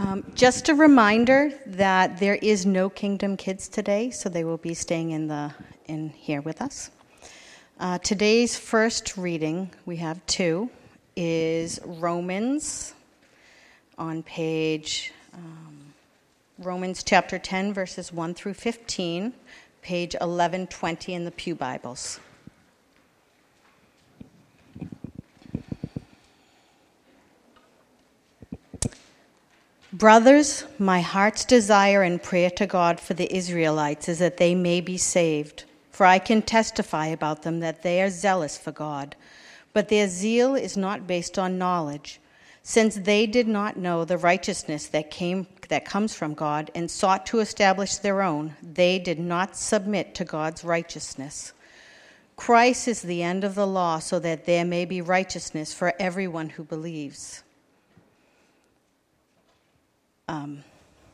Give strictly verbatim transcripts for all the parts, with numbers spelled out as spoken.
Um, just a reminder that there is no Kingdom Kids today, so they will be staying in the in here with us. Uh, today's first reading, we have two, is Romans on page, um, Romans chapter ten, verses one through fifteen, page eleven twenty in the Pew Bibles. Brothers, my heart's desire and prayer to God for the Israelites is that they may be saved. For I can testify about them that they are zealous for God, but their zeal is not based on knowledge, since they did not know the righteousness that came that comes from God and sought to establish their own. They did not submit to God's righteousness. Christ is the end of the law, so that there may be righteousness for everyone who believes. Um,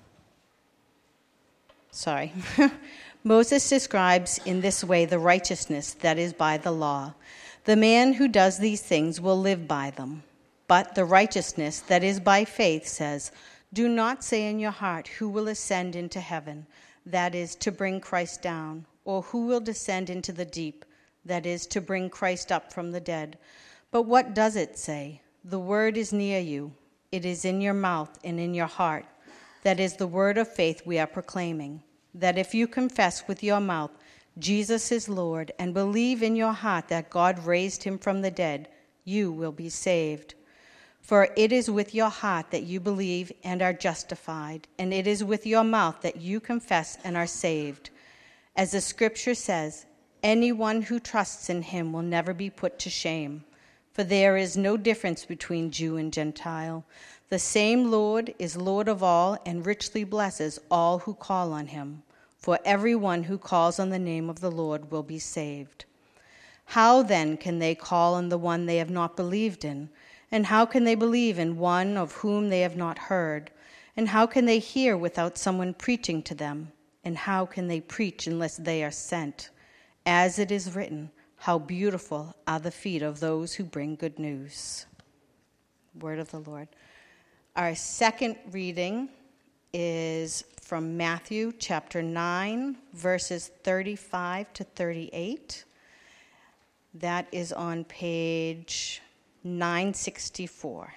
sorry. Moses describes in this way the righteousness that is by the law. The man who does these things will live by them. But the righteousness that is by faith says, do not say in your heart, who will ascend into heaven, that is, to bring Christ down, or who will descend into the deep, that is, to bring Christ up from the dead. But what does it say? The word is near you. It is in your mouth and in your heart. That is the word of faith we are proclaiming, that if you confess with your mouth Jesus is Lord and believe in your heart that God raised him from the dead, you will be saved. For it is with your heart that you believe and are justified, and it is with your mouth that you confess and are saved. As the scripture says, anyone who trusts in him will never be put to shame. For there is no difference between Jew and Gentile. The same Lord is Lord of all and richly blesses all who call on him. For everyone who calls on the name of the Lord will be saved. How then can they call on the one they have not believed in? And how can they believe in one of whom they have not heard? And how can they hear without someone preaching to them? And how can they preach unless they are sent? As it is written, how beautiful are the feet of those who bring good news. Word of the Lord. Our second reading is from Matthew chapter nine, verses thirty-five to thirty-eight. That is on page nine sixty-four.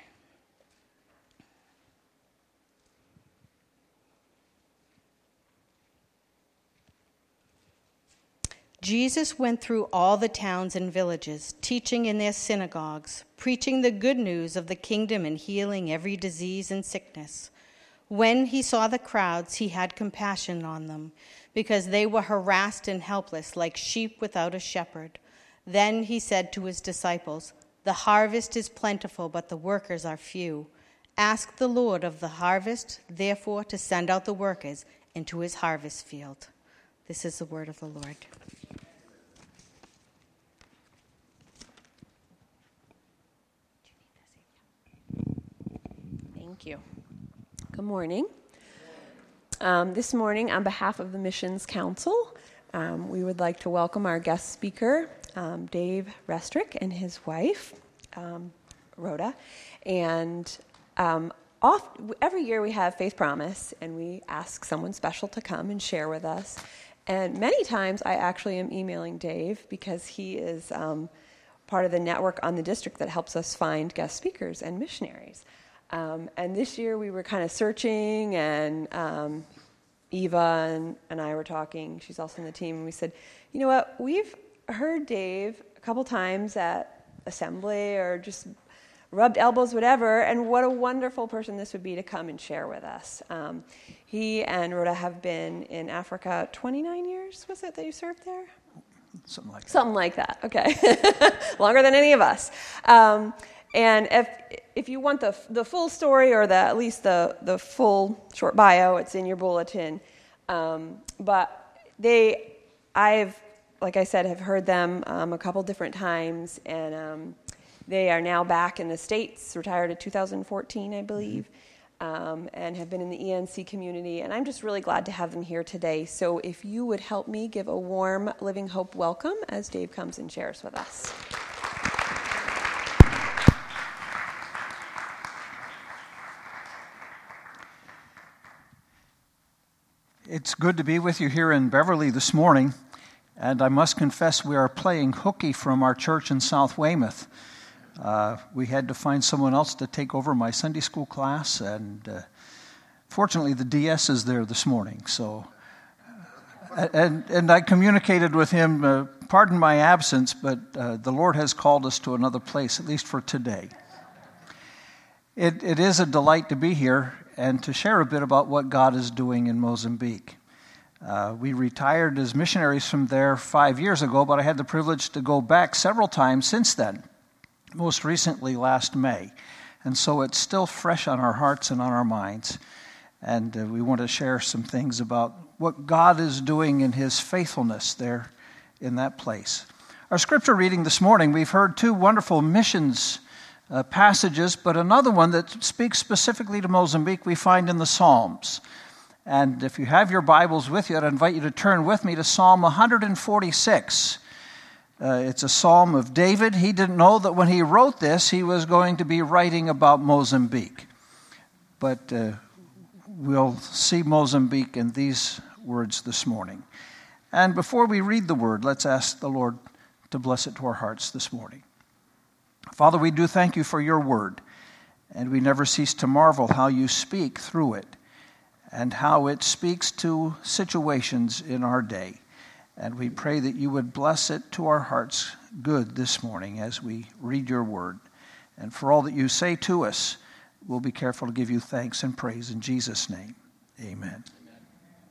Jesus went through all the towns and villages, teaching in their synagogues, preaching the good news of the kingdom and healing every disease and sickness. When he saw the crowds, he had compassion on them, because they were harassed and helpless like sheep without a shepherd. Then he said to his disciples, the harvest is plentiful, but the workers are few. Ask the Lord of the harvest, therefore, to send out the workers into his harvest field. This is the word of the Lord. Thank you. Good morning. Um, this morning, on behalf of the Missions Council, um, we would like to welcome our guest speaker, um, Dave Restrick, and his wife, um, Rhoda. And um, off, every year we have Faith Promise, and we ask someone special to come and share with us. And many times I actually am emailing Dave because he is um, part of the network on the district that helps us find guest speakers and missionaries. Um, and this year we were kind of searching, and um, Eva and, and I were talking. She's also in the team. And we said, you know what, we've heard Dave a couple times at assembly or just rubbed elbows, whatever, and what a wonderful person this would be to come and share with us. Um, he and Rhoda have been in Africa twenty-nine years, was it, that you served there? Something like that. Something like that, okay. Longer than any of us. Um, and if if you want the the full story, or the at least the, the full short bio, it's in your bulletin. Um, but they, I've, like I said, have heard them um, a couple different times, and um, they are now back in the States, retired in two thousand fourteen, I believe, um, and have been in the E N C community. And I'm just really glad to have them here today. So if you would help me give a warm Living Hope welcome as Dave comes and shares with us. It's good to be with you here in Beverly this morning, and I must confess we are playing hooky from our church in South Weymouth. Uh, we had to find someone else to take over my Sunday school class, and uh, fortunately the D S is there this morning. So, uh, and and I communicated with him, uh, pardon my absence, but uh, the Lord has called us to another place, at least for today. It it is a delight to be here and to share a bit about what God is doing in Mozambique. Uh, we retired as missionaries from there five years ago, but I had the privilege to go back several times since then, most recently last May. And so it's still fresh on our hearts and on our minds. And uh, we want to share some things about what God is doing in His faithfulness there in that place. Our scripture reading this morning, we've heard two wonderful missions Uh, passages, but another one that speaks specifically to Mozambique we find in the Psalms. And if you have your Bibles with you, I'd invite you to turn with me to Psalm one forty-six. Uh, it's a psalm of David. He didn't know that when he wrote this, he was going to be writing about Mozambique. But uh, we'll see Mozambique in these words this morning. And before we read the word, let's ask the Lord to bless it to our hearts this morning. Father, we do thank you for your word, and we never cease to marvel how you speak through it and how it speaks to situations in our day. And we pray that you would bless it to our hearts good this morning as we read your word. And for all that you say to us, we'll be careful to give you thanks and praise in Jesus' name. Amen. Amen.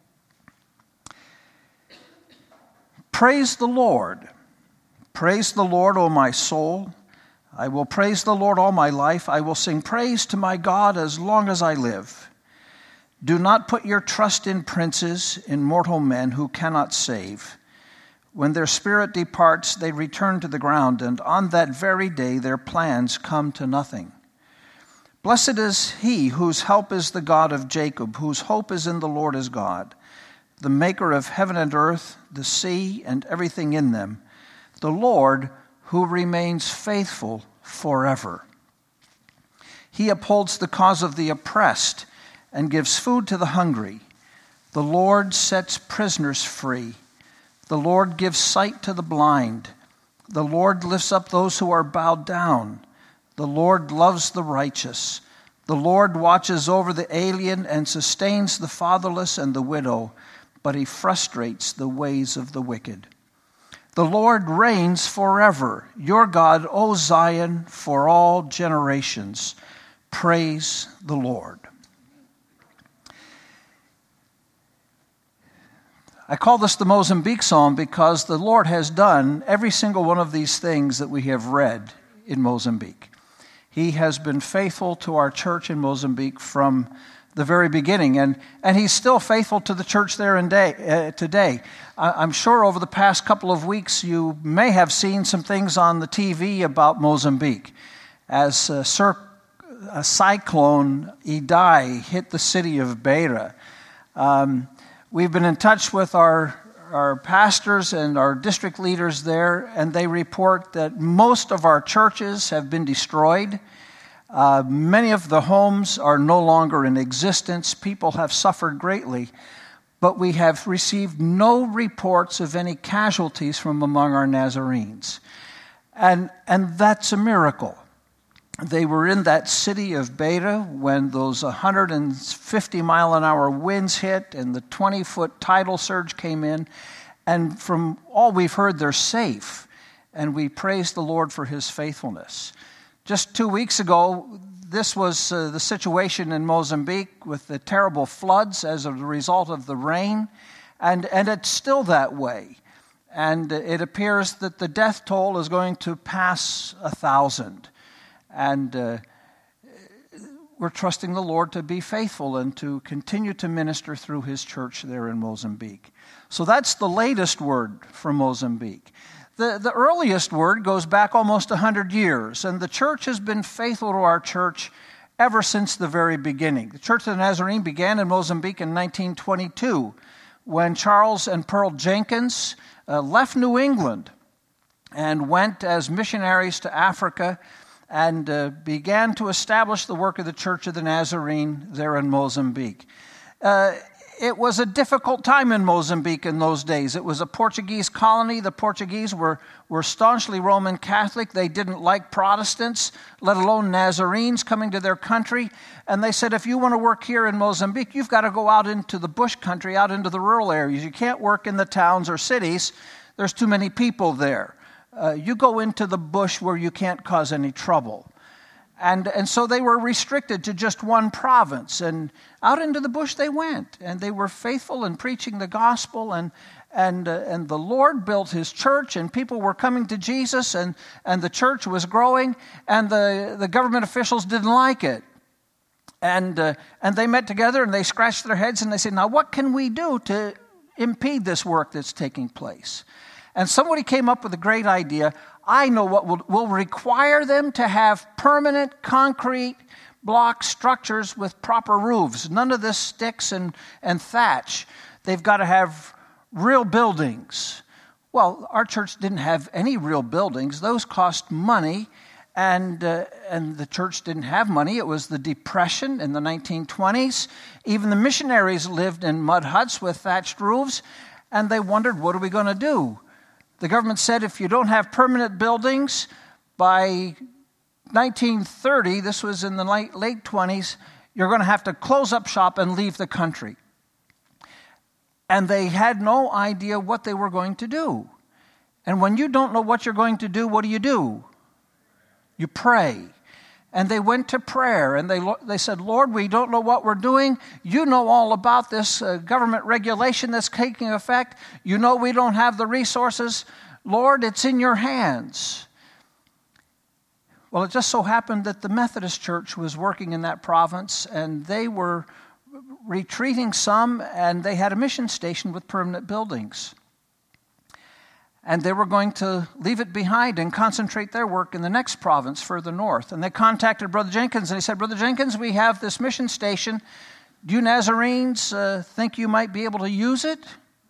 Praise the Lord. Praise the Lord, O my soul. I will praise the Lord all my life. I will sing praise to my God as long as I live. Do not put your trust in princes, in mortal men who cannot save. When their spirit departs, they return to the ground, and on that very day their plans come to nothing. Blessed is he whose help is the God of Jacob, whose hope is in the Lord his God, the maker of heaven and earth, the sea, and everything in them, the Lord who remains faithful forever. He upholds the cause of the oppressed and gives food to the hungry. The Lord sets prisoners free. The Lord gives sight to the blind. The Lord lifts up those who are bowed down. The Lord loves the righteous. The Lord watches over the alien and sustains the fatherless and the widow, but he frustrates the ways of the wicked. The Lord reigns forever. Your God, O Zion, for all generations. Praise the Lord. I call this the Mozambique Psalm because the Lord has done every single one of these things that we have read in Mozambique. He has been faithful to our church in Mozambique from the very beginning, and, and he's still faithful to the church there in day, uh, today. I, I'm sure over the past couple of weeks you may have seen some things on the T V about Mozambique as uh, Sir, a cyclone Idai hit the city of Beira. Um, we've been in touch with our, our pastors and our district leaders there, and they report that most of our churches have been destroyed. Uh, many of the homes are no longer in existence. People have suffered greatly, but we have received no reports of any casualties from among our Nazarenes. And, and that's a miracle. They were in that city of Beira when those one hundred fifty mile an hour winds hit and the twenty foot tidal surge came in. And from all we've heard, they're safe. And we praise the Lord for his faithfulness. Just two weeks ago, this was uh, the situation in Mozambique with the terrible floods as a result of the rain, and, and it's still that way. And it appears that the death toll is going to pass a thousand. And uh, we're trusting the Lord to be faithful and to continue to minister through his church there in Mozambique. So that's the latest word from Mozambique. The, the earliest word goes back almost one hundred years, and the church has been faithful to our church ever since the very beginning. The Church of the Nazarene began in Mozambique in nineteen twenty-two when Charles and Pearl Jenkins uh, left New England and went as missionaries to Africa and uh, began to establish the work of the Church of the Nazarene there in Mozambique. Uh, it was a difficult time in Mozambique in those days. It was a Portuguese colony. The Portuguese were, were staunchly Roman Catholic. They didn't like Protestants, let alone Nazarenes coming to their country. And they said, if you want to work here in Mozambique, you've got to go out into the bush country, out into the rural areas. You can't work in the towns or cities. There's too many people there. Uh, you go into the bush where you can't cause any trouble. And and so they were restricted to just one province. And out into the bush they went. And they were faithful in preaching the gospel. And and uh, and the Lord built his church. And people were coming to Jesus. And, and the church was growing. And the, the government officials didn't like it. And, uh, and they met together and they scratched their heads. And they said, now what can we do to impede this work that's taking place? And somebody came up with a great idea. I know what will, will require them to have permanent concrete block structures with proper roofs. None of this sticks and, and thatch. They've got to have real buildings. Well, our church didn't have any real buildings. Those cost money, and uh, and the church didn't have money. It was the Depression in the nineteen twenties. Even the missionaries lived in mud huts with thatched roofs, and they wondered, what are we going to do? The government said if you don't have permanent buildings, by nineteen thirty, this was in the late, late twenties, you're going to have to close up shop and leave the country. And they had no idea what they were going to do. And when you don't know what you're going to do, what do you do? You pray. And they went to prayer, and they they said, Lord, we don't know what we're doing. You know all about this uh, government regulation that's taking effect. You know we don't have the resources. Lord, it's in your hands. Well, it just so happened that the Methodist Church was working in that province, and they were retreating some, and they had a mission station with permanent buildings. And they were going to leave it behind and concentrate their work in the next province further north. And they contacted Brother Jenkins, and he said, Brother Jenkins, we have this mission station. Do you Nazarenes uh, think you might be able to use it?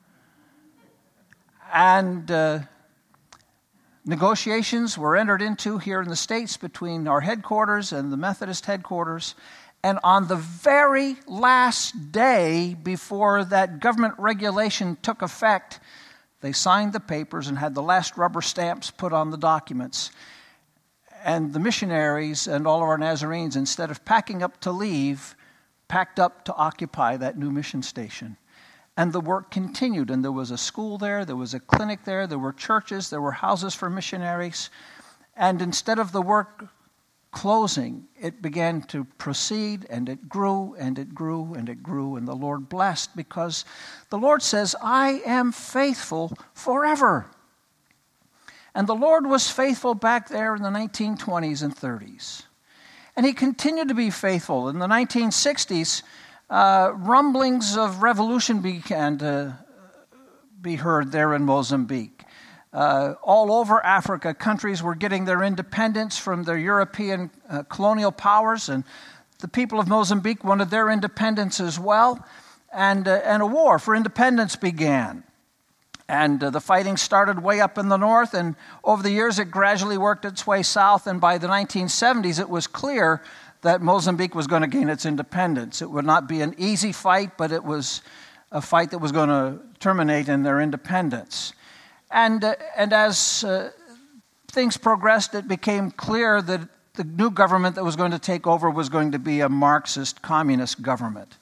And uh, negotiations were entered into here in the States between our headquarters and the Methodist headquarters. And on the very last day before that government regulation took effect, they signed the papers and had the last rubber stamps put on the documents. And the missionaries and all of our Nazarenes, instead of packing up to leave, packed up to occupy that new mission station. And the work continued. And there was a school there, there was a clinic there, there were churches, there were houses for missionaries. And instead of the work closing, it began to proceed, and it grew, and it grew, and it grew, and the Lord blessed, because the Lord says, I am faithful forever. And the Lord was faithful back there in the nineteen twenties and thirties. And he continued to be faithful. In the nineteen sixties, uh, rumblings of revolution began to be heard there in Mozambique. Uh, all over Africa, countries were getting their independence from their European uh, colonial powers, and the people of Mozambique wanted their independence as well, and, uh, and a war for independence began. And uh, the fighting started way up in the north, and over the years it gradually worked its way south, and by the nineteen seventies it was clear that Mozambique was going to gain its independence. It would not be an easy fight, but it was a fight that was going to terminate in their independence. And uh, and as uh, things progressed, it became clear that the new government that was going to take over was going to be a Marxist communist government.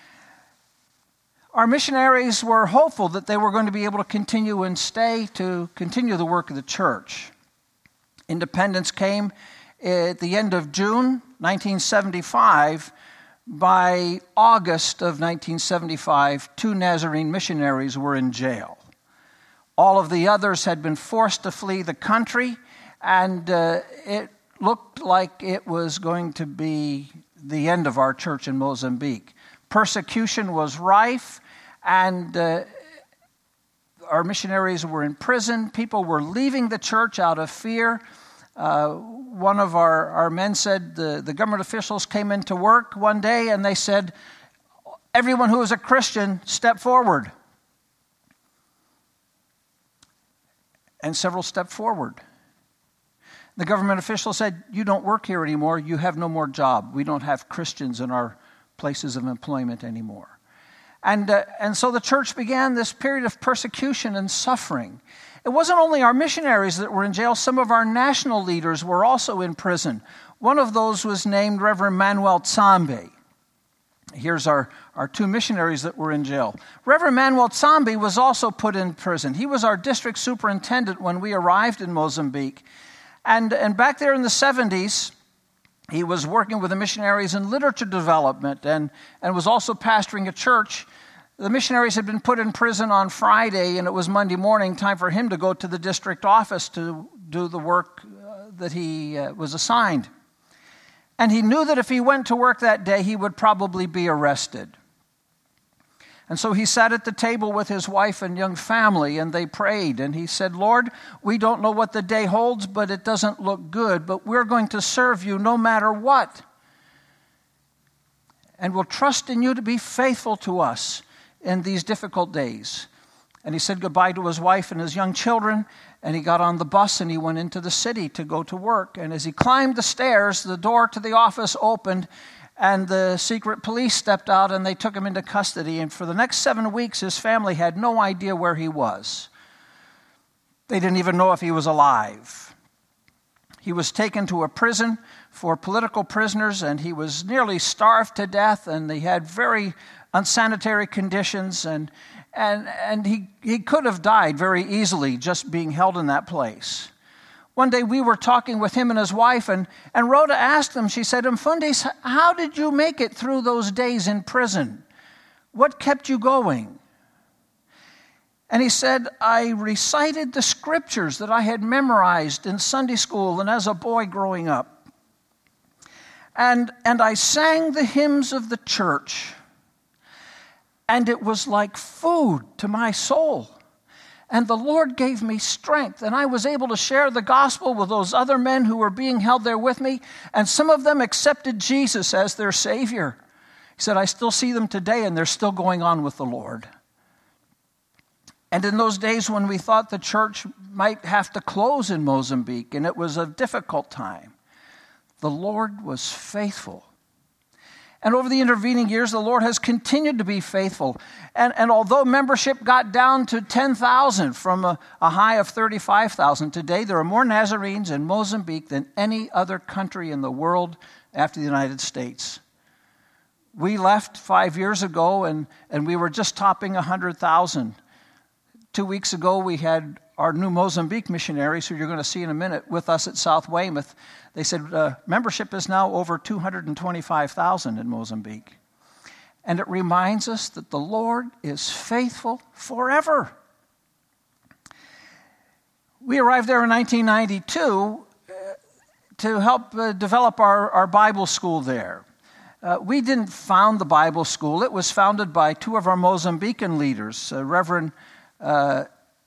Our missionaries were hopeful that they were going to be able to continue and stay to continue the work of the church. Independence came at the end of June nineteen seventy-five. By August of nineteen seventy-five, two Nazarene missionaries were in jail. All of the others had been forced to flee the country, and uh, it looked like it was going to be the end of our church in Mozambique. Persecution was rife, and uh, our missionaries were in prison. People were leaving the church out of fear. Uh, one of our, our men said the, the government officials came into work one day, and they said, everyone who is a Christian, step forward. And several stepped forward. The government official said, you don't work here anymore. You have no more job. We don't have Christians in our places of employment anymore. And, uh, and so the church began this period of persecution and suffering. It wasn't only our missionaries that were in jail. Some of our national leaders were also in prison. One of those was named Reverend Manuel Tsambe. Here's our, our two missionaries that were in jail. Reverend Manuel Tsambe was also put in prison. He was our district superintendent when we arrived in Mozambique. And, and back there in the seventies, he was working with the missionaries in literature development and, and was also pastoring a church. The missionaries had been put in prison on Friday, and it was Monday morning, time for him to go to the district office to do the work uh, that he uh, was assigned. And he knew that if he went to work that day, he would probably be arrested. And so he sat at the table with his wife and young family, and they prayed. And he said, Lord, we don't know what the day holds, but it doesn't look good. But we're going to serve you no matter what. And we'll trust in you to be faithful to us in these difficult days. And he said goodbye to his wife and his young children, and he got on the bus and he went into the city to go to work. And as he climbed the stairs, the door to the office opened, and the secret police stepped out and they took him into custody. And for the next seven weeks, his family had no idea where he was. They didn't even know if he was alive. He was taken to a prison for political prisoners, and he was nearly starved to death, and he had very unsanitary conditions, and and and he, he could have died very easily just being held in that place. One day we were talking with him and his wife, and, and Rhoda asked him, she said, Mfundis, how did you make it through those days in prison? What kept you going? And he said, I recited the scriptures that I had memorized in Sunday school and as a boy growing up. And, and I sang the hymns of the church. And it was like food to my soul. And the Lord gave me strength, and I was able to share the gospel with those other men who were being held there with me, and some of them accepted Jesus as their Savior. He said, I still see them today, and they're still going on with the Lord. And in those days when we thought the church might have to close in Mozambique, and it was a difficult time, the Lord was faithful. And over the intervening years, the Lord has continued to be faithful. And, and although membership got down to ten thousand from a, a high of thirty-five thousand, today there are more Nazarenes in Mozambique than any other country in the world after the United States. We left five years ago, and, and we were just topping one hundred thousand. Two weeks ago, we had our new Mozambique missionaries, who you're going to see in a minute, with us at South Weymouth. They said uh, membership is now over two hundred twenty-five thousand in Mozambique. And it reminds us that the Lord is faithful forever. We arrived there in nineteen ninety-two uh, to help uh, develop our, our Bible school there. Uh, we didn't found the Bible school. It was founded by two of our Mozambican leaders, uh, Reverend uh,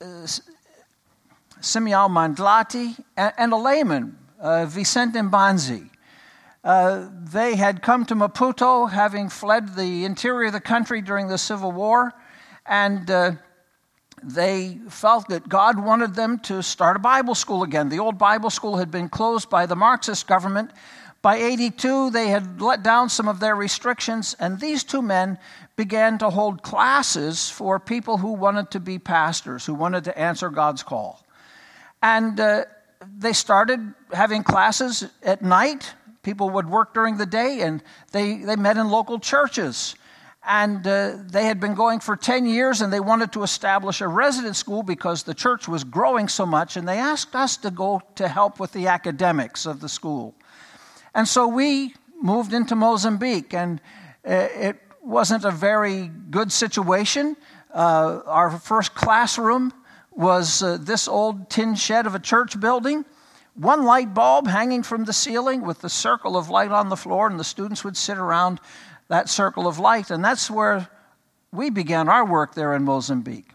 Simeão Mandlati and, and a layman, Uh, Vicente Mbanzi. Uh, they had come to Maputo, having fled the interior of the country during the Civil War, and uh, they felt that God wanted them to start a Bible school again. The old Bible school had been closed by the Marxist government. By eighty-two, they had let down some of their restrictions, and these two men began to hold classes for people who wanted to be pastors, who wanted to answer God's call. And uh, they started having classes at night. People would work during the day, and they, they met in local churches. And uh, they had been going for ten years, and they wanted to establish a resident school because the church was growing so much, and they asked us to go to help with the academics of the school. And so we moved into Mozambique, and uh, it wasn't a very good situation. Uh, our first classroom was uh, this old tin shed of a church building, one light bulb hanging from the ceiling with the circle of light on the floor, and the students would sit around that circle of light. And that's where we began our work there in Mozambique.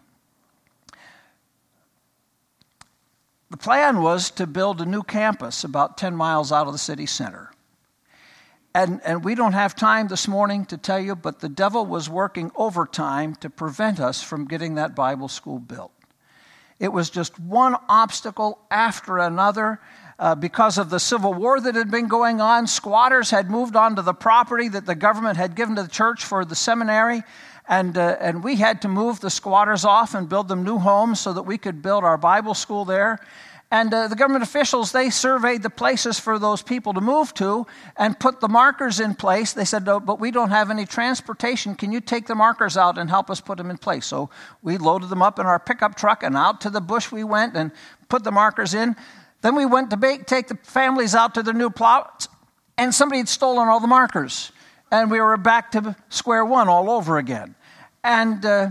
The plan was to build a new campus about ten miles out of the city center. And, and we don't have time this morning to tell you, but the devil was working overtime to prevent us from getting that Bible school built. It was just one obstacle after another. Uh, because of the Civil War that had been going on, squatters had moved onto the property that the government had given to the church for the seminary, and uh, and we had to move the squatters off and build them new homes so that we could build our Bible school there. And uh, the government officials, they surveyed the places for those people to move to and put the markers in place. They said, no, but we don't have any transportation. Can you take the markers out and help us put them in place? So we loaded them up in our pickup truck, and out to the bush we went and put the markers in. Then we went to bake, take the families out to their new plots, and somebody had stolen all the markers. And we were back to square one all over again. And uh,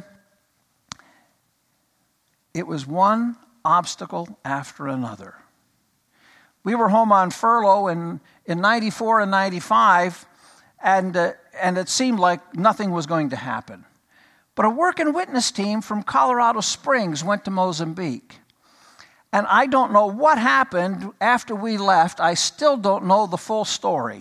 it was one obstacle after another. We were home on furlough in, in ninety-four and ninety-five, and, uh, and it seemed like nothing was going to happen. But a work and witness team from Colorado Springs went to Mozambique. And I don't know what happened after we left. I still don't know the full story.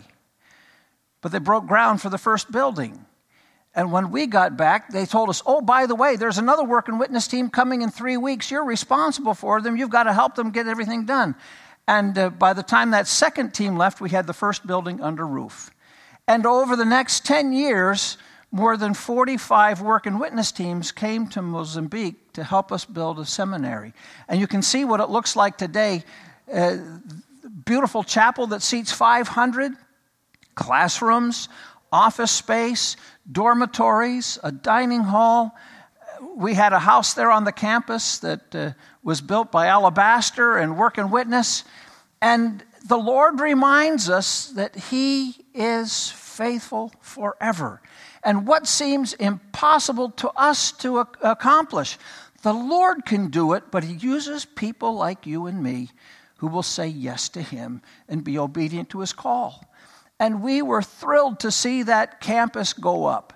But they broke ground for the first building. And when we got back, they told us, oh, by the way, there's another work and witness team coming in three weeks. You're responsible for them. You've got to help them get everything done. And uh, by the time that second team left, we had the first building under roof. And over the next ten years, more than forty-five work and witness teams came to Mozambique to help us build a seminary. And you can see what it looks like today. Uh, beautiful chapel that seats five hundred, classrooms, office space, dormitories, a dining hall. We had a house there on the campus that uh, was built by Alabaster and Work and Witness. And the Lord reminds us that He is faithful forever. And what seems impossible to us to ac- accomplish, the Lord can do it, but He uses people like you and me who will say yes to Him and be obedient to His call. And we were thrilled to see that campus go up.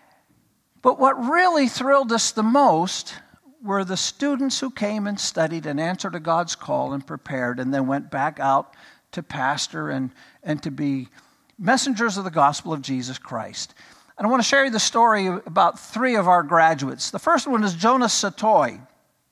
But what really thrilled us the most were the students who came and studied and answered to God's call and prepared and then went back out to pastor and, and to be messengers of the gospel of Jesus Christ. And I want to share you the story about three of our graduates. The first one is Jonas Satoy.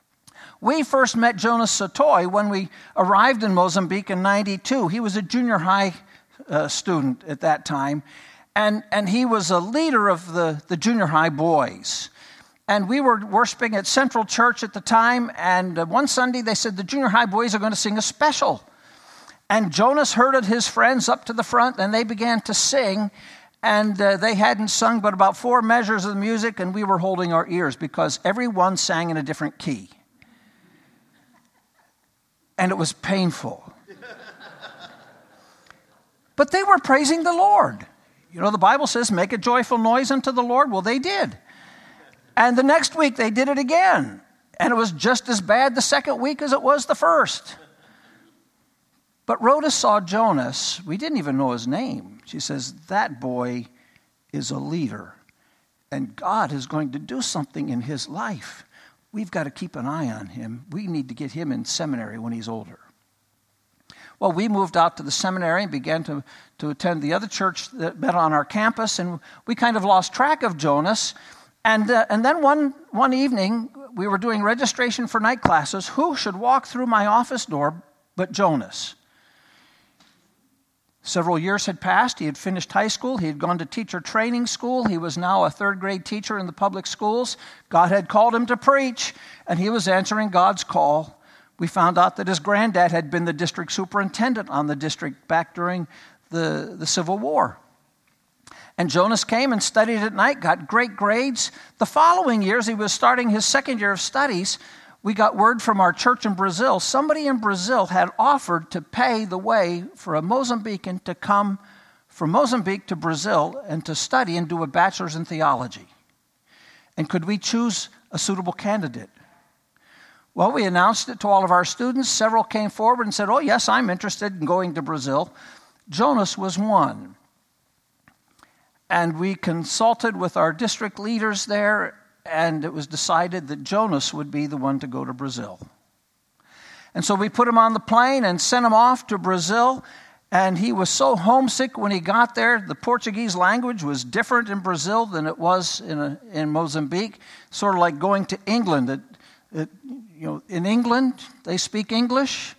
We first met Jonas Satoy when we arrived in Mozambique in ninety-two. He was a junior high uh, student at that time, and, and he was a leader of the, the junior high boys. And we were worshiping at Central Church at the time, and uh, one Sunday they said the junior high boys are going to sing a special. And Jonas herded his friends up to the front, and they began to sing. And uh, they hadn't sung but about four measures of the music, and we were holding our ears because everyone sang in a different key. And it was painful. But they were praising the Lord. You know, the Bible says, make a joyful noise unto the Lord. Well, they did. And the next week they did it again. And it was just as bad the second week as it was the first. But Rhoda saw Jonas. We didn't even know his name. She says, that boy is a leader. And God is going to do something in his life. We've got to keep an eye on him. We need to get him in seminary when he's older. Well, we moved out to the seminary and began to, to attend the other church that met on our campus. And we kind of lost track of Jonas. And uh, and then one, one evening, we were doing registration for night classes. Who should walk through my office door but Jonas? Several years had passed. He had finished high school. He had gone to teacher training school. He was now a third grade teacher in the public schools. God had called him to preach, and he was answering God's call. We found out that his granddad had been the district superintendent on the district back during the, the Civil War. And Jonas came and studied at night, got great grades. The following years, he was starting his second year of studies. We got word from our church in Brazil. Somebody in Brazil had offered to pay the way for a Mozambican to come from Mozambique to Brazil and to study and do a bachelor's in theology. And could we choose a suitable candidate? Well, we announced it to all of our students. Several came forward and said, oh, yes, I'm interested in going to Brazil. Jonas was one. And we consulted with our district leaders there, and it was decided that Jonas would be the one to go to Brazil. And so we put him on the plane and sent him off to Brazil, and he was so homesick when he got there. The Portuguese language was different in Brazil than it was in, a, in Mozambique, sort of like going to England. It, it, you know, in England, they speak English.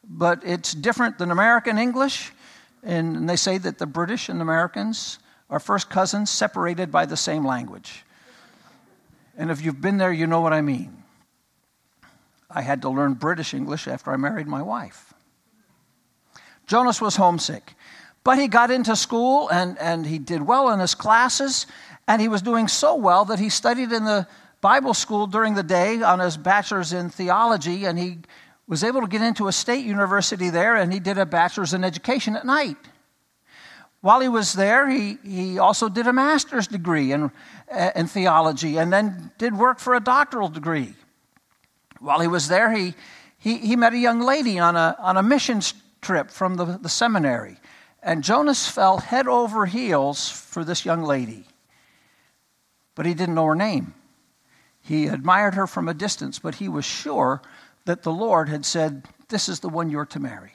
but it's different than American English. And they say that the British and Americans are first cousins separated by the same language. And if you've been there, you know what I mean. I had to learn British English after I married my wife. Jonas was homesick, but he got into school and, and he did well in his classes, and he was doing so well that he studied in the Bible school during the day on his bachelor's in theology, and he was able to get into a state university there, and he did a bachelor's in education at night. While he was there, he, he also did a master's degree in, in theology and then did work for a doctoral degree. While he was there, he, he, he met a young lady on a, on a missions trip from the, the seminary. And Jonas fell head over heels for this young lady. But he didn't know her name. He admired her from a distance, but he was sure that the Lord had said, this is the one you're to marry.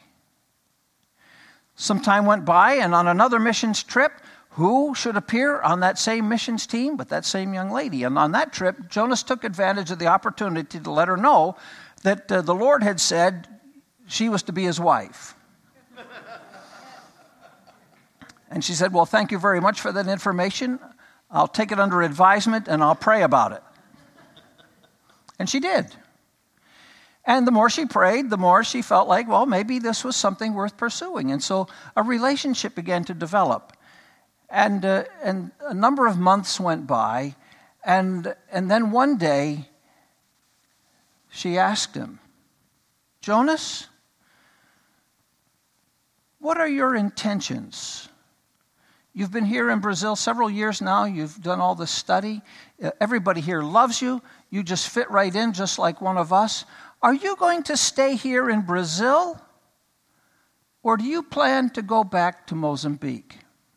Some time went by, and on another missions trip, who should appear on that same missions team but that same young lady? And on that trip, Jonas took advantage of the opportunity to let her know that uh, the Lord had said she was to be his wife. And she said, well, thank you very much for that information. I'll take it under advisement and I'll pray about it. And she did. And the more she prayed, the more she felt like, well, maybe this was something worth pursuing. And so a relationship began to develop. And uh, and a number of months went by. And, and then one day, she asked him, Jonas, what are your intentions? You've been here in Brazil several years now. You've done all this study. Uh, everybody here loves you. You just fit right in just like one of us. Are you going to stay here in Brazil, or do you plan to go back to Mozambique?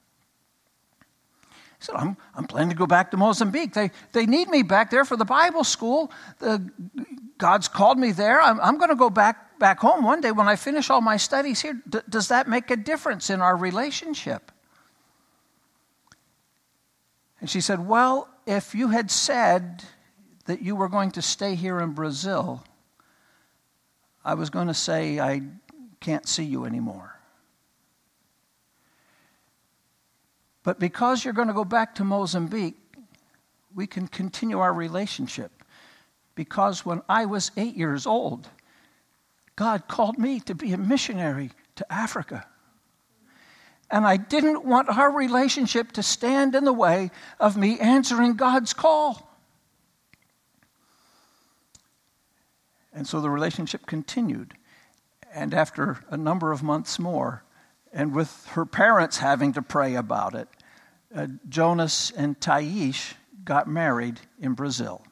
He said, I'm, I'm planning to go back to Mozambique. They, they need me back there for the Bible school. The, God's called me there. I'm, I'm going to go back, back home one day when I finish all my studies here. D- does that make a difference in our relationship? And she said, well, if you had said that you were going to stay here in Brazil, I was going to say, I can't see you anymore. But because you're going to go back to Mozambique, we can continue our relationship. Because when I was eight years old, God called me to be a missionary to Africa. And I didn't want our relationship to stand in the way of me answering God's call. And so the relationship continued. And after a number of months more, and with her parents having to pray about it, uh, Jonas and Taish got married in Brazil.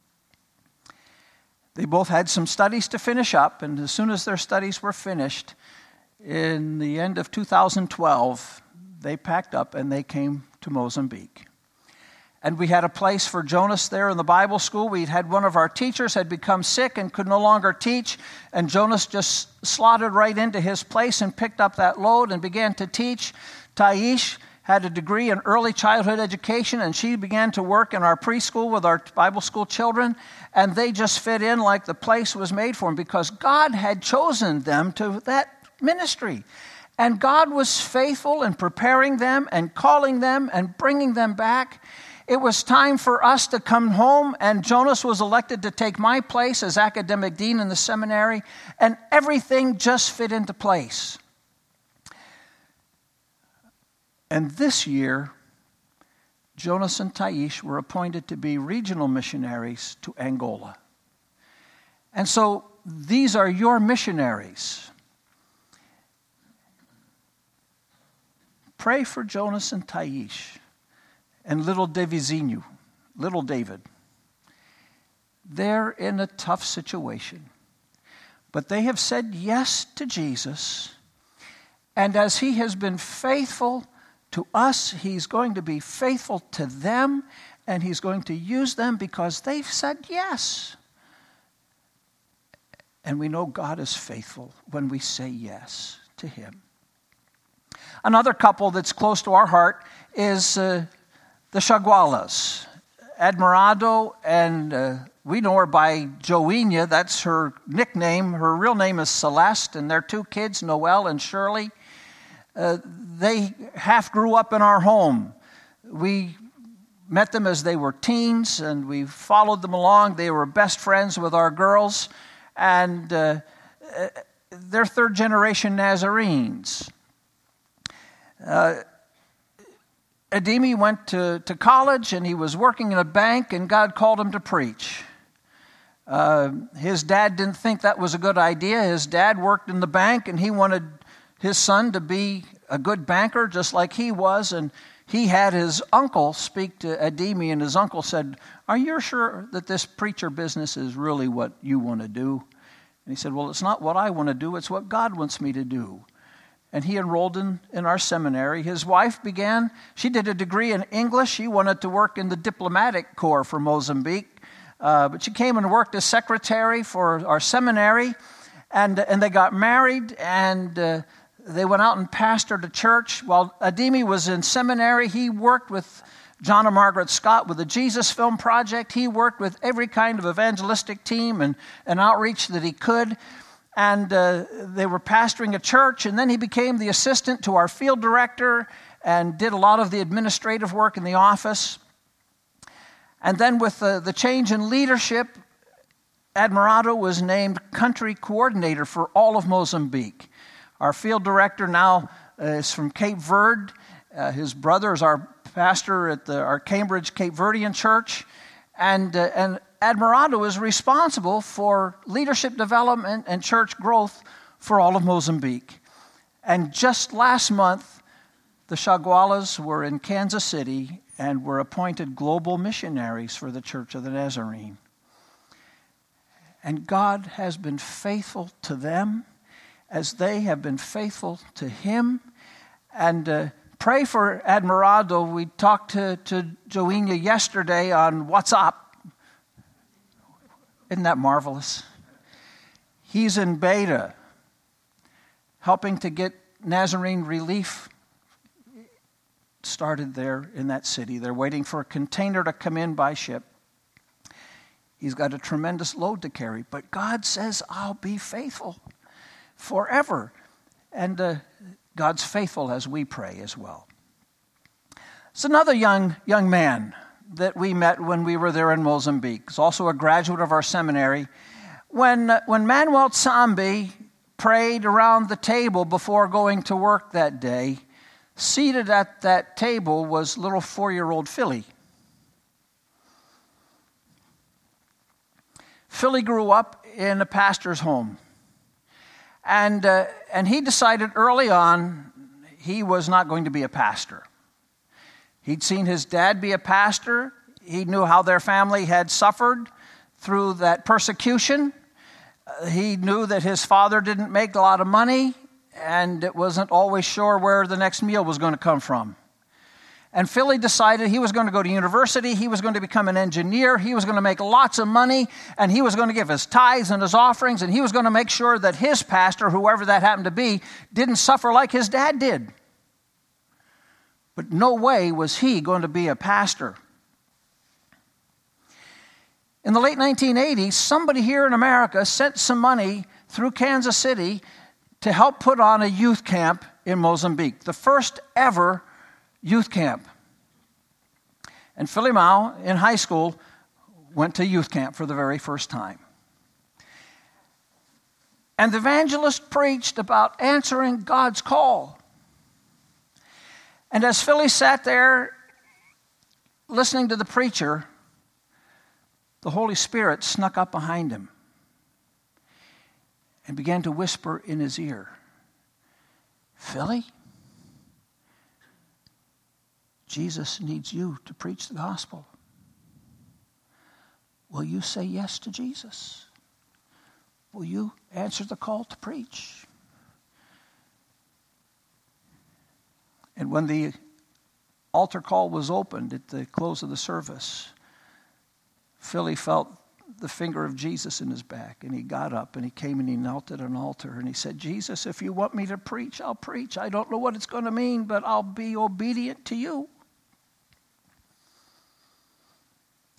They both had some studies to finish up, and as soon as their studies were finished, in the end of two thousand twelve, they packed up and they came to Mozambique. And we had a place for Jonas there in the Bible school. We'd had one of our teachers had become sick and could no longer teach. And Jonas just slotted right into his place and picked up that load and began to teach. Taish had a degree in early childhood education, and she began to work in our preschool with our Bible school children. And they just fit in like the place was made for them because God had chosen them to that ministry. And God was faithful in preparing them and calling them and bringing them back. It was time for us to come home, and Jonas was elected to take my place as academic dean in the seminary, and everything just fit into place. And this year, Jonas and Taish were appointed to be regional missionaries to Angola. And so these are your missionaries. Pray for Jonas and Taish. And little Davizinho, little David. They're in a tough situation. But they have said yes to Jesus. And as he has been faithful to us, he's going to be faithful to them. And he's going to use them because they've said yes. And we know God is faithful when we say yes to him. Another couple that's close to our heart is... Uh, The Chagualas. Admirado, and uh, we know her by Joenia. That's her nickname. Her real name is Celeste, and their two kids, Noelle and Shirley, uh, they half grew up in our home. We met them as they were teens, and we followed them along. They were best friends with our girls, and uh, they're third-generation Nazarenes. Uh, Ademi went to, to college, and he was working in a bank, and God called him to preach. Uh, his dad didn't think that was a good idea. His dad worked in the bank, and he wanted his son to be a good banker, just like he was, and he had his uncle speak to Ademi, and his uncle said, "Are you sure that this preacher business is really what you want to do?" And he said, "Well, it's not what I want to do, it's what God wants me to do." And he enrolled in, in our seminary. His wife began, she did a degree in English. She wanted to work in the diplomatic corps for Mozambique. Uh, but she came and worked as secretary for our seminary. And, and they got married, and uh, they went out and pastored a church. While Ademi was in seminary, he worked with John and Margaret Scott with the Jesus Film Project. He worked with every kind of evangelistic team and, and outreach that he could. And uh, they were pastoring a church, and then he became the assistant to our field director and did a lot of the administrative work in the office. And then with the, the change in leadership, Admirado was named country coordinator for all of Mozambique. Our field director now uh, is from Cape Verde. Uh, his brother is our pastor at the, our Cambridge Cape Verdean church. And, uh, and Admirado is responsible for leadership development and church growth for all of Mozambique. And just last month, the Chagualas were in Kansas City and were appointed global missionaries for the Church of the Nazarene. And God has been faithful to them as they have been faithful to him. And uh, pray for Admirado. We talked to, to Joenia yesterday on WhatsApp. Isn't that marvelous? He's in Beta, helping to get Nazarene Relief started there in that city. They're waiting for a container to come in by ship. He's got a tremendous load to carry, but God says, "I'll be faithful forever." And uh, God's faithful as we pray as well. It's another young young man that we met when we were there in Mozambique. He's also a graduate of our seminary. When, uh, when Manuel Tsambi prayed around the table before going to work that day, seated at that table was little four-year-old Philly. Philly grew up in a pastor's home. And, uh, and he decided early on he was not going to be a pastor. He'd seen his dad be a pastor. He knew how their family had suffered through that persecution. Uh, he knew that his father didn't make a lot of money, and it wasn't always sure where the next meal was going to come from. And Philly decided he was going to go to university, he was going to become an engineer, he was going to make lots of money, and he was going to give his tithes and his offerings, and he was going to make sure that his pastor, whoever that happened to be, didn't suffer like his dad did. But no way was he going to be a pastor. In the late nineteen eighties, somebody here in America sent some money through Kansas City to help put on a youth camp in Mozambique, the first ever youth camp. And Philemao, in high school, went to youth camp for the very first time. And the evangelist preached about answering God's call. And as Philly sat there listening to the preacher, the Holy Spirit snuck up behind him and began to whisper in his ear, "Philly, Jesus needs you to preach the gospel. Will you say yes to Jesus? Will you answer the call to preach?" And when the altar call was opened at the close of the service, Philly felt the finger of Jesus in his back, and he got up and he came and he knelt at an altar and he said, "Jesus, if you want me to preach, I'll preach. I don't know what it's going to mean, but I'll be obedient to you."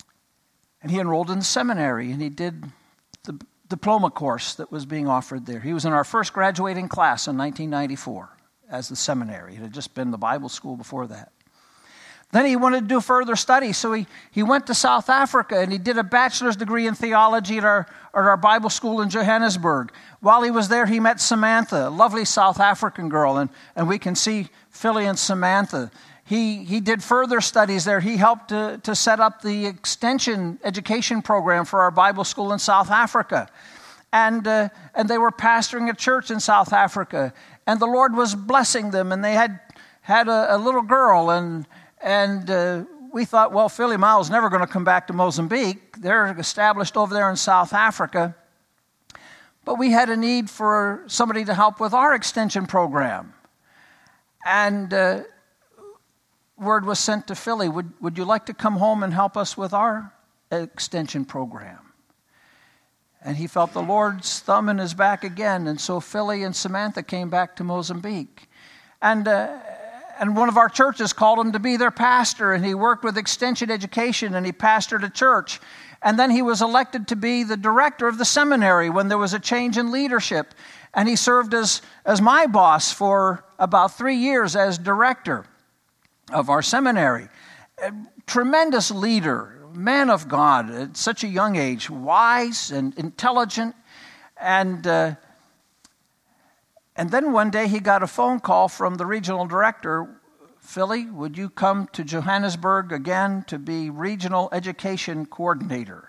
And he enrolled in the seminary, and he did the diploma course that was being offered there. He was in our first graduating class in nineteen ninety-four as the seminary. It had just been the Bible school before that. Then he wanted to do further study, so he, he went to South Africa, and he did a bachelor's degree in theology at our, at our Bible school in Johannesburg. While he was there, he met Samantha, a lovely South African girl, and, and we can see Philly and Samantha. He, he did further studies there. He helped to, to set up the extension education program for our Bible school in South Africa. And, uh, and they were pastoring a church in South Africa, and the Lord was blessing them, and they had, had a, a little girl, and And uh, we thought, well, Philly Mao's never going to come back to Mozambique. They're established over there in South Africa. But we had a need for somebody to help with our extension program. And uh, word was sent to Philly, would, would you like to come home and help us with our extension program? And he felt the Lord's thumb in his back again. And so Philly and Samantha came back to Mozambique. And uh, And one of our churches called him to be their pastor, and he worked with extension education, and he pastored a church. And then he was elected to be the director of the seminary when there was a change in leadership. And he served as, as my boss for about three years as director of our seminary. A tremendous leader, man of God at such a young age, wise and intelligent. And uh, And then one day he got a phone call from the regional director, Philly, would you come to Johannesburg again to be regional education coordinator?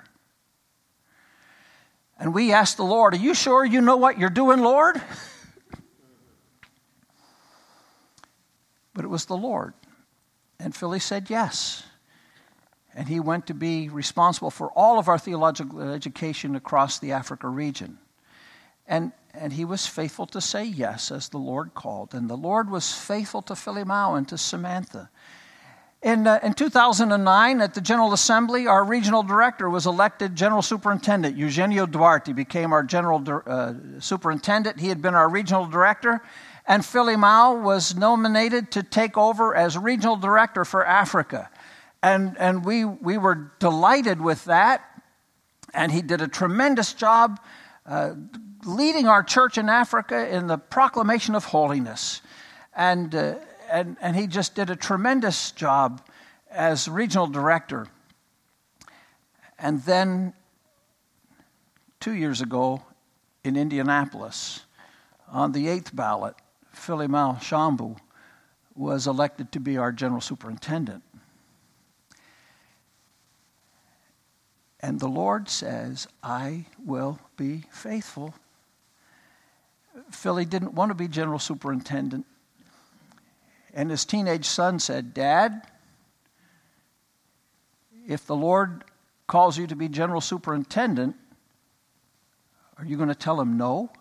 And we asked the Lord, are you sure you know what you're doing, Lord? But it was the Lord. And Philly said yes. And he went to be responsible for all of our theological education across the Africa region. And And he was faithful to say yes as the Lord called. And the Lord was faithful to Philly Mao and to Samantha. In, uh, in two thousand nine, at the General Assembly, our regional director was elected General Superintendent. Eugenio Duarte became our General uh, Superintendent. He had been our regional director. And Philly Mao was nominated to take over as Regional Director for Africa. And, and we, we were delighted with that. And he did a tremendous job uh, leading our church in Africa in the proclamation of holiness. And, uh, and, and he just did a tremendous job as regional director. And then two years ago in Indianapolis, on the eighth ballot, Philly Mao Shambu was elected to be our general superintendent. And the Lord says, I will be faithful. Philly didn't want to be general superintendent. And his teenage son said, Dad, if the Lord calls you to be general superintendent, are you going to tell him no?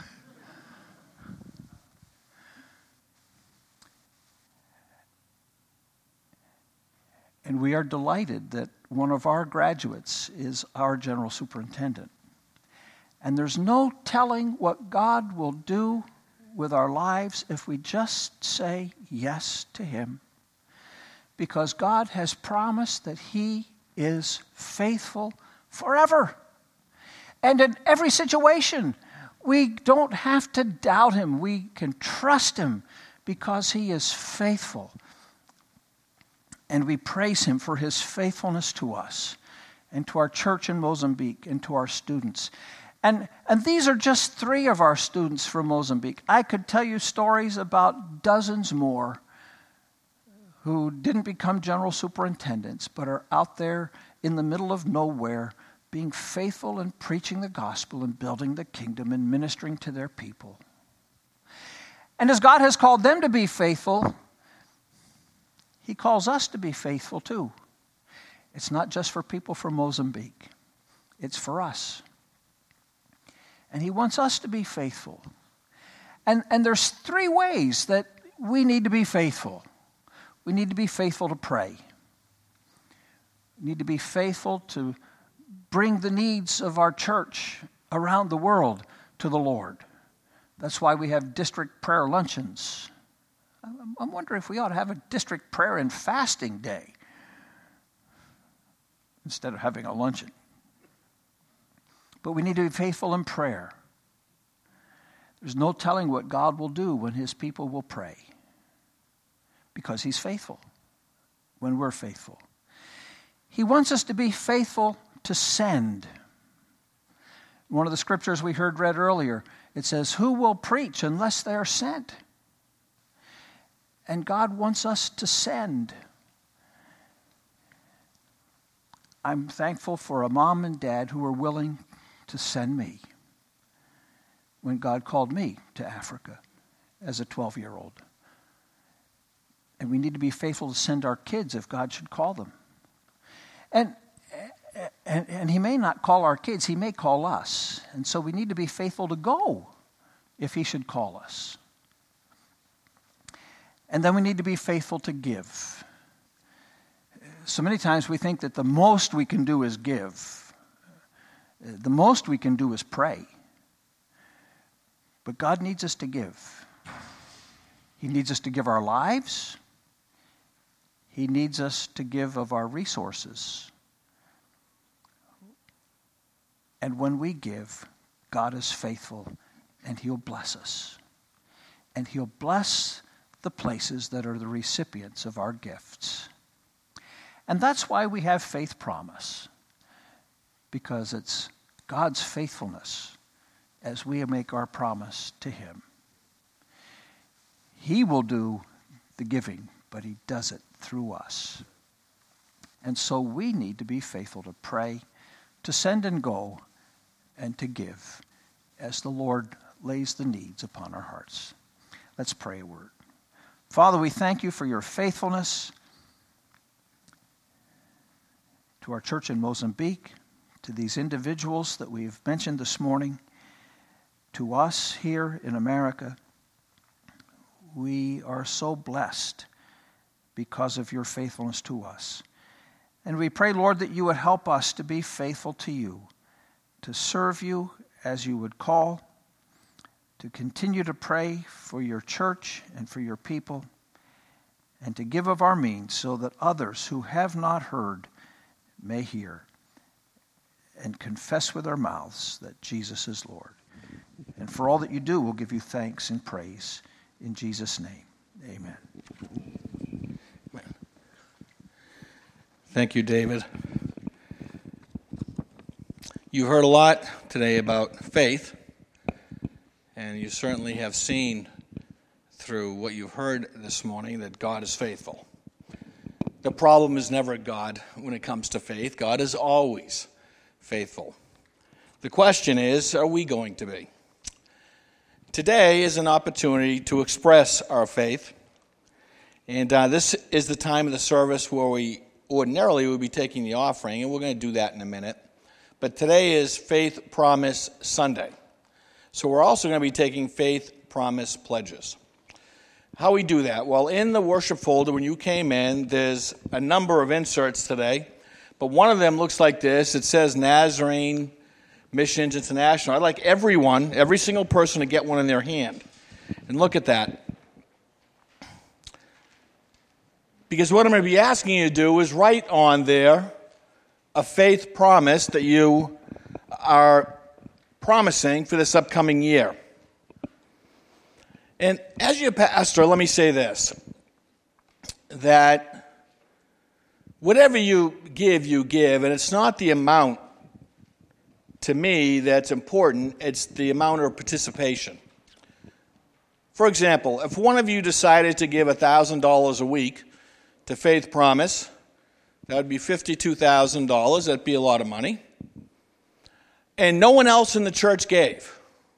And we are delighted that one of our graduates is our general superintendent. And there's no telling what God will do with our lives if we just say yes to him. Because God has promised that he is faithful forever. And in every situation, we don't have to doubt him. We can trust him because he is faithful. And we praise him for his faithfulness to us and to our church in Mozambique and to our students. And, and these are just three of our students from Mozambique. I could tell you stories about dozens more who didn't become general superintendents, but are out there in the middle of nowhere being faithful and preaching the gospel and building the kingdom and ministering to their people. And as God has called them to be faithful, he calls us to be faithful too. It's not just for people from Mozambique. It's for us. And he wants us to be faithful. And, and there's three ways that we need to be faithful. We need to be faithful to pray. We need to be faithful to bring the needs of our church around the world to the Lord. That's why we have district prayer luncheons. I'm wondering if we ought to have a district prayer and fasting day. instead of having a luncheon. But we need to be faithful in prayer. There's no telling what God will do when his people will pray, because he's faithful when we're faithful. He wants us to be faithful to send. One of the scriptures we heard read earlier, it says, who will preach unless they are sent? And God wants us to send. I'm thankful for a mom and dad who were willing to send me when God called me to Africa as a twelve-year-old. And we need to be faithful to send our kids if God should call them. And, and, and he may not call our kids, he may call us. And so we need to be faithful to go if he should call us. And then we need to be faithful to give. So many times we think that the most we can do is give. The most we can do is pray. But God needs us to give. He needs us to give our lives. He needs us to give of our resources. And when we give, God is faithful, and he'll bless us. And he'll bless the places that are the recipients of our gifts. And that's why we have faith promise, because it's God's faithfulness as we make our promise to him. He will do the giving, but he does it through us. And so we need to be faithful to pray, to send and go, and to give as the Lord lays the needs upon our hearts. Let's pray a word. Father, we thank you for your faithfulness to our church in Mozambique, to these individuals that we've mentioned this morning, to us here in America. We are so blessed because of your faithfulness to us. And we pray, Lord, that you would help us to be faithful to you, to serve you as you would call, to continue to pray for your church and for your people, and to give of our means so that others who have not heard may hear and confess with their mouths that Jesus is Lord. And for all that you do, we'll give you thanks and praise. In Jesus' name, amen. Thank you, David. You heard a lot today about faith, and you certainly have seen through what you've heard this morning that God is faithful. The problem is never God when it comes to faith. God is always faithful. The question is, are we going to be? Today is an opportunity to express our faith, and uh, this is the time of the service where we ordinarily would be taking the offering, and we're going to do that in a minute. But today is Faith Promise Sunday. So we're also going to be taking Faith Promise pledges. How we do that? Well, in the worship folder when you came in, there's a number of inserts today, but one of them looks like this. It says Nazarene Missions International. I'd like everyone, every single person to get one in their hand. And look at that. Because what I'm going to be asking you to do is write on there a faith promise that you are promising for this upcoming year. And as your pastor, let me say this, that whatever you give, you give, and it's not the amount to me that's important, it's the amount of participation. For example, if one of you decided to give one thousand dollars a week to Faith Promise, that would be fifty-two thousand dollars. That'd be a lot of money. And no one else in the church gave.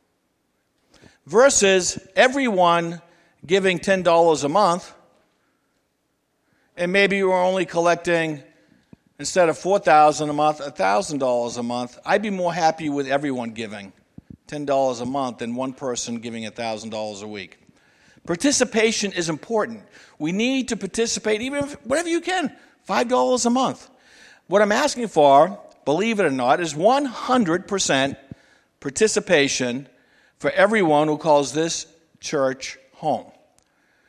Versus everyone giving ten dollars a month, and maybe you were only collecting, instead of four thousand dollars a month, one thousand dollars a month. I'd be more happy with everyone giving ten dollars a month than one person giving one thousand dollars a week. Participation is important. We need to participate, even if, whatever you can, five dollars a month. What I'm asking for, believe it or not, is one hundred percent participation for everyone who calls this church home.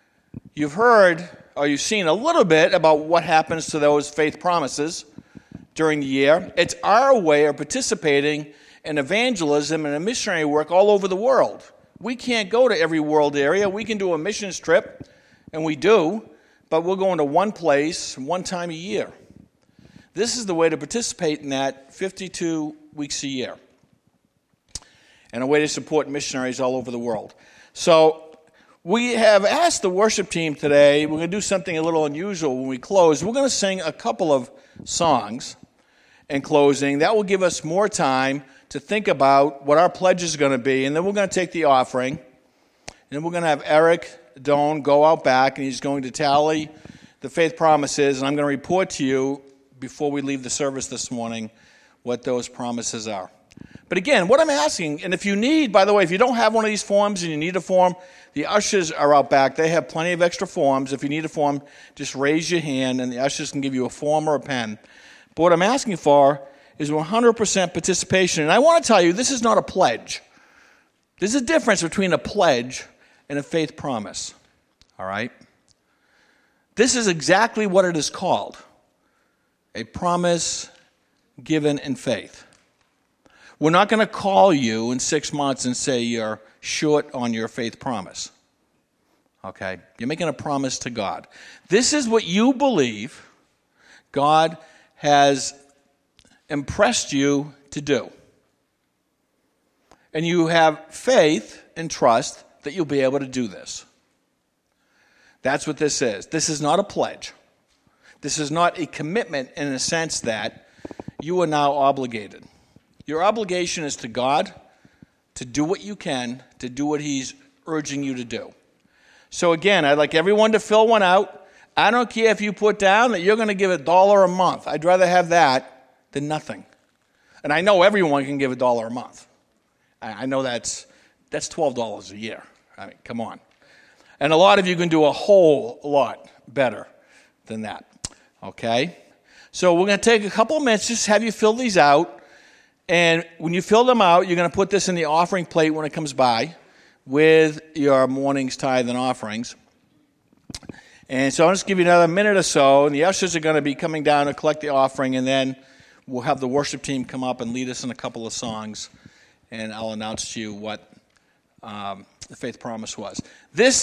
You've heard, or you've seen a little bit about what happens to those faith promises. during the year. It's our way of participating in evangelism and a missionary work all over the world. We can't go to every world area. We can do a missions trip, and we do, but we're going to one place one time a year. This is the way to participate in that fifty-two weeks a year, and a way to support missionaries all over the world. So we have asked the worship team today, we're going to do something a little unusual when we close. We're going to sing a couple of songs in closing. That will give us more time to think about what our pledge is going to be, and then we're going to take the offering, and then we're going to have Eric Doan go out back, and he's going to tally the faith promises, and I'm going to report to you before we leave the service this morning what those promises are. But again, what I'm asking, and if you need, by the way, if you don't have one of these forms and you need a form, the ushers are out back. They have plenty of extra forms. If you need a form, just raise your hand, and the ushers can give you a form or a pen. But what I'm asking for is one hundred percent participation. And I want to tell you, this is not a pledge. There's a difference between a pledge and a faith promise. All right? This is exactly what it is called. A promise given in faith. We're not going to call you in six months and say you're short on your faith promise. Okay? You're making a promise to God. This is what you believe God has impressed you to do. And you have faith and trust that you'll be able to do this. That's what this is. This is not a pledge. This is not a commitment in the sense that you are now obligated. Your obligation is to God to do what you can, to do what He's urging you to do. So again, I'd like everyone to fill one out. I don't care if you put down that you're going to give a dollar a month. I'd rather have that than nothing. And I know everyone can give a dollar a month. I know that's that's twelve dollars a year. I mean, come on. And a lot of you can do a whole lot better than that. Okay? So we're going to take a couple of minutes, just have you fill these out. And when you fill them out, you're going to put this in the offering plate when it comes by with your morning's tithe and offerings. And so I'll just give you another minute or so, and the ushers are going to be coming down to collect the offering, and then we'll have the worship team come up and lead us in a couple of songs, and I'll announce to you what um, the faith promise was. This